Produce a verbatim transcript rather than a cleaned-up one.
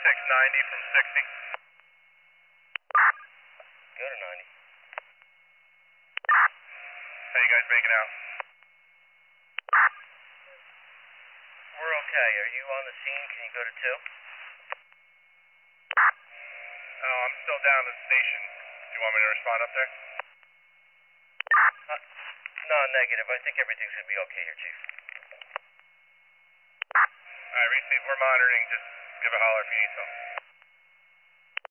six ninety from sixty. Go to ninety. How you guys making out? We're okay. Are you on the scene? Can you go to two? Oh, I'm still down at the station. Do you want me to respond up there? Uh, no, negative. I think everything's going to be okay here, Chief. Alright, receive. We're monitoring. Just give a holler if you need something.